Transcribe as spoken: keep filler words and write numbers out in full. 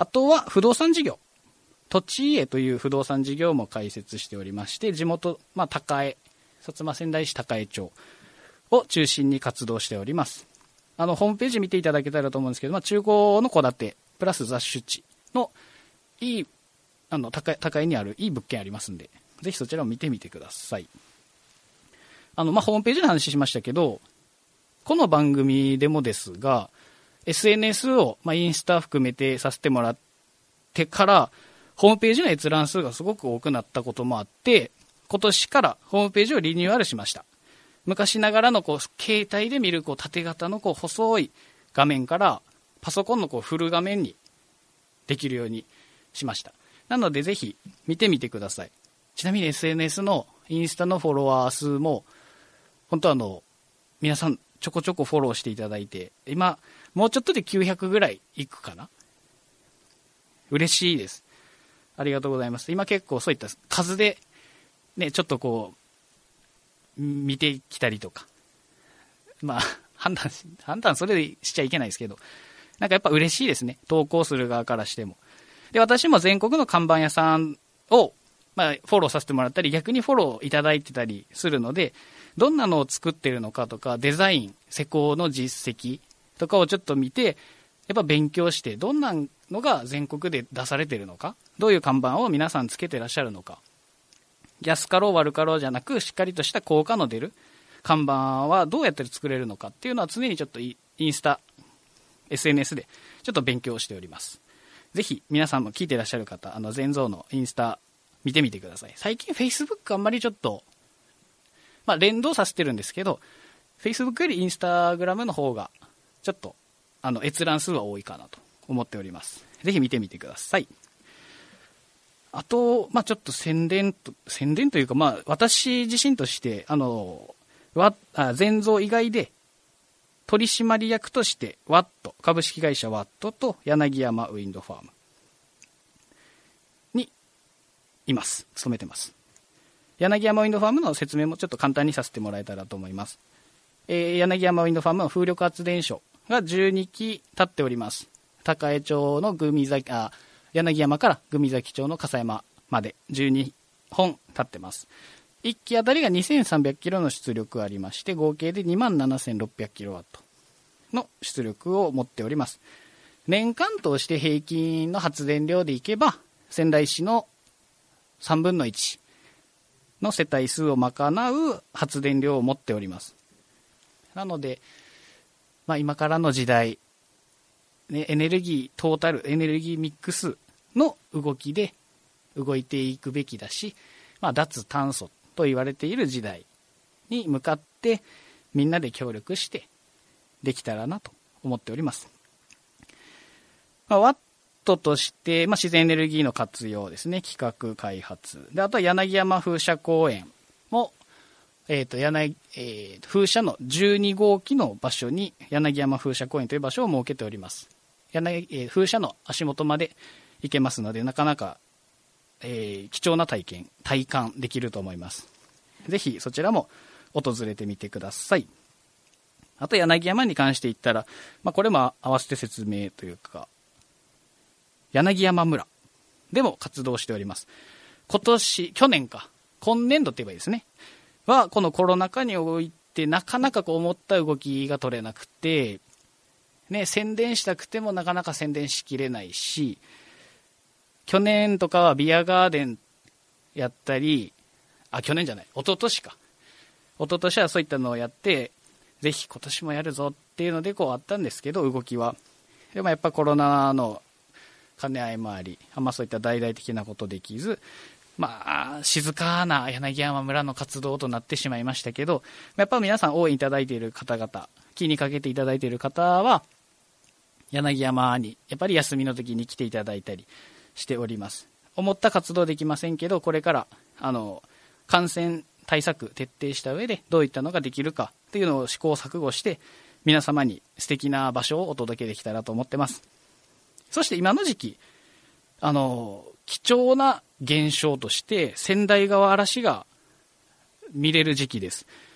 あとは不動産事業。土地家という不動産事業も開設しておりまして、地元、まあ、高江、薩摩川内市高江町を中心に活動しております。あの、ホームページ見ていただけたらと思うんですけど、まあ、中古の戸建て、プラス雑種地のいい、あの、高江、高江にあるいい物件ありますんで、ぜひそちらを見てみてください。あの、まあ、ホームページの話しましたけど、この番組でもですが、エスエヌエス を、まあ、インスタ含めてさせてもらってから、ホームページの閲覧数がすごく多くなったこともあって、今年からホームページをリニューアルしました。昔ながらのこう携帯で見るこう縦型のこう細い画面からパソコンのこうフル画面にできるようにしました。なのでぜひ見てみてください。ちなみに エスエヌエス のインスタのフォロワー数も本当はあの皆さんちょこちょこフォローしていただいて、今もうちょっとできゅうひゃくぐらいいくかな。嬉しいです。ありがとうございます。今結構そういった数でね、ちょっとこう見てきたりとか、まあ判断し判断それでしちゃいけないですけど、なんかやっぱ嬉しいですね。投稿する側からしても。で、私も全国の看板屋さんをまあフォローさせてもらったり、逆にフォローいただいてたりするので、どんなのを作ってるのかとか、デザイン、施工の実績とかをちょっと見て、やっぱ勉強して、どんなのが全国で出されてるのか、どういう看板を皆さんつけてらっしゃるのか、安かろう悪かろうじゃなく、しっかりとした効果の出る看板はどうやって作れるのかっていうのは常にちょっとインスタ、エスエヌエス でちょっと勉強しております。ぜひ皆さんも聞いてらっしゃる方、あの全蔵のインスタ見てみてください。最近 Facebook あんまりちょっと、まあ連動させてるんですけど、Facebook より Instagram の方がちょっとあの閲覧数は多いかなと思っております。ぜひ見てみてください。あと、まあちょっと宣伝と、宣伝というか、まあ私自身として、あの、わ、あ、全蔵以外で、取締役として、ワット、株式会社ワットと柳山ウィンドファームにいます。勤めてます。柳山ウィンドファームの説明もちょっと簡単にさせてもらえたらと思います。えー、柳山ウィンドファームは風力発電所がじゅうにき立っております。高江町のグミ崎、あ、柳山からグミ崎町の笠山までじゅうにほん立ってます。いっきあたりがにせんさんびゃくキロの出力がありまして、合計で にまんななせんろっぴゃくキロワット の出力を持っております。年間通して平均の発電量でいけば、仙台市のさんぶんのいちの世帯数を賄う発電量を持っております。なので、まあ、今からの時代、ね、エネルギー、トータル、エネルギーミックスの動きで動いていくべきだし、まあ、脱炭素と言われている時代に向かってみんなで協力してできたらなと思っております。まあ、ワットとして、まあ、自然エネルギーの活用ですね、企画開発で、あとは柳山風車公園も、えっと柳えー、風車のじゅうにごうきの場所に柳山風車公園という場所を設けております。柳、えー、風車の足元まで行けますので、なかなかえー、貴重な体験、体感できると思います。ぜひそちらも訪れてみてください。あと柳山に関して言ったら、まあ、これも合わせて説明というか、柳山村でも活動しております。今年、去年か、今年度って言えばいいですね。は、このコロナ禍においてなかなかこう思った動きが取れなくて、ね、宣伝したくてもなかなか宣伝しきれないし、去年とかはビアガーデンやったり、あ、去年じゃない、一昨年か。一昨年はそういったのをやって、ぜひ今年もやるぞっていうのでこうあったんですけど、動きは。でもやっぱコロナの兼ね合いもあり、あんまそういった大々的なことできず、まあ、静かな柳山村の活動となってしまいましたけど、やっぱ皆さん応援いただいている方々、気にかけていただいている方は、柳山にやっぱり休みの時に来ていただいたり、しております。思った活動できませんけど、これからあの感染対策徹底した上でどういったのができるかっていうのを試行錯誤して皆様に素敵な場所をお届けできたらと思ってます。そして今の時期、あの貴重な現象として仙台川嵐が見れる時期です。